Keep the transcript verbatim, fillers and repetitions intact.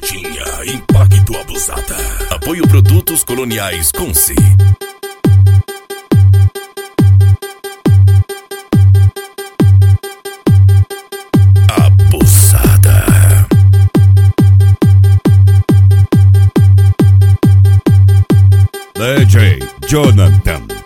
Pretinha, Impacto Abusada. Apoio Produtos Coloniais Conce. Abusada. D J Jonathan.